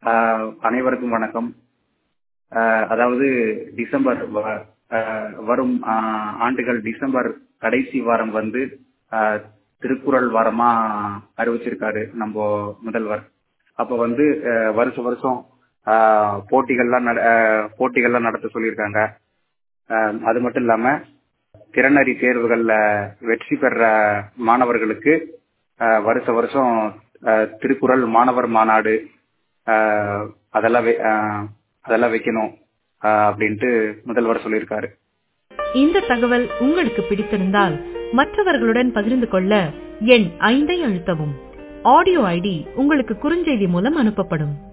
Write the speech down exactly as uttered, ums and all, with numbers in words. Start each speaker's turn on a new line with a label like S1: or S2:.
S1: ஆஹ் அனைவருக்கும் வணக்கம். ஆஹ் அதாவது டிசம்பர் வ- ஆஹ் வரும் ஆஹ் ஆண்டுகள் டிசம்பர் கடைசி வாரம் வந்து ஆஹ் திருக்குறள் வாரமா அறிவிச்சிருக்காரு நம்ம முதல்வர். அப்ப வந்து ஆஹ் வருஷ வருஷம் ஆஹ் போட்டிகள்லாம் நட- ஆஹ் போட்டிகள்லாம் நடத்த சொல்லியிருக்காங்க. ஆஹ் அது மட்டும் இல்லாம திறனறி தேர்வுகள்ல வெற்றி பெற மாணவர்களுக்கு ஆஹ் வருஷ வருஷம் ஆஹ் திருக்குறள் மாணவர் மாநாடு ஆஹ் அதெல்லாம் வை- ஆஹ் அதெல்லாம் வைக்கணும் ஆஹ் அப்படின்ட்டு முதல்வர் சொல்லியிருக்காரு.
S2: இந்த தகவல் உங்களுக்கு பிடித்திருந்தால் மற்றவர்களுடன் பகிர்ந்து கொள்ள எண் ஐந்தை அழுத்தவும். ஆடியோ ஐடி உங்களுக்கு குறுஞ்செய்தி மூலம் அனுப்பப்படும்.